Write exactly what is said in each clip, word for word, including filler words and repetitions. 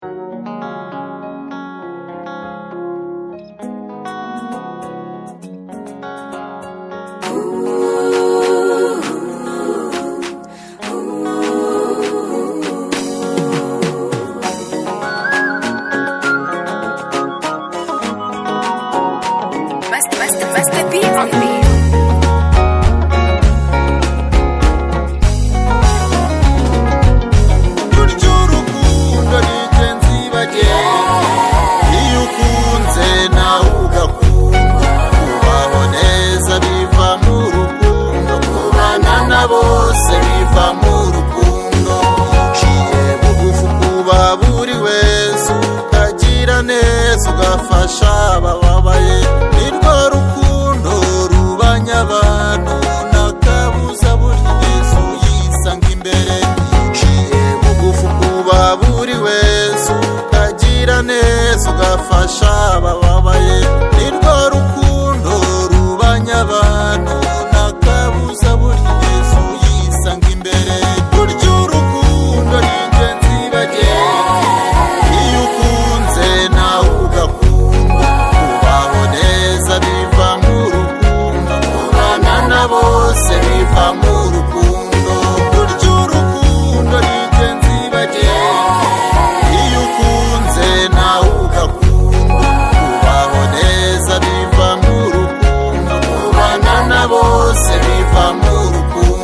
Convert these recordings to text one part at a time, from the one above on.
bose biva mu rukundo, uciye bugufi kuba buri wese ukagira neza ugafasha abababaye, nirwo rukundo rubanya abantu nakabuza burya Yesu yisanga imbere. Uciye bugufi kuba buri wese ukagira neza ugafasha abababaye, nirwo rukundo rubanya abantu nakabuza burya Yesu yisanga imbere. Burya urukundo ni ingenzi bagenzi, iyo ukunze nawe ugakunda, kubaho neza biva mu rukundo, kubana na bose biva mu rukundo. Burya urukundo ni ingenzi bagenzi, iyo ukunze nawe ugakunda, kubaho neza biva mu rukundo, kubana na bose biva mu rukundo.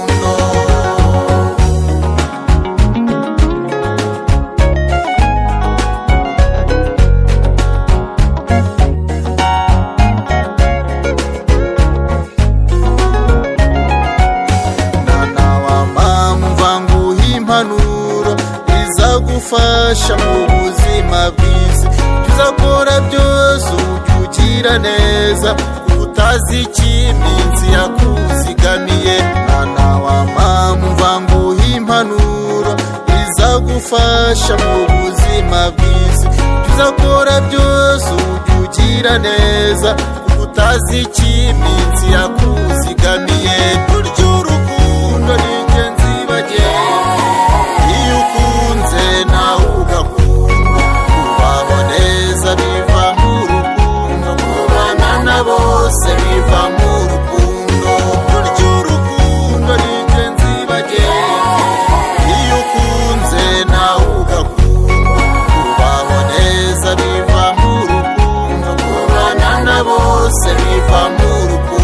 Impanuro izagufasha mu buzima bwiza, tuzakora byose ugira neza, utazi icy'iminsi yakuzigamiye. Mwana wa mama umva nguhe impanuro izagufasha mu buzima bwiza, tuzakora byose ugira neza, utazi icy'iminsi yakuzigamiye. Burya urukundo ni ingenzi bagenzi, iyo ukunze nawe ugakunda, kubaho neza biva mu rukundo, kubana na bose biva mu rukundo. Burya urukundo ni ingenzi bagenzi, iyo ukunze nawe ugakunda, kubaho neza biva mu rukundo, kubana na bose biva mu rukundo.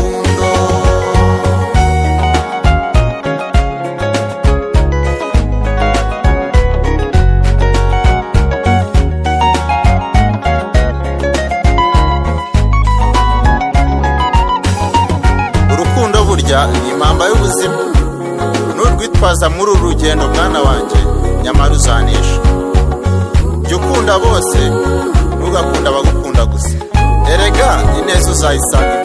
Urukundo burya ni impamba y'ubuzima, nurwitwaza muri uru rugendo mwana wanjye nyamara uzanisha. Jya ukunda bose, ntugakunda abagukunda gusa, erega ineza uzayisanga.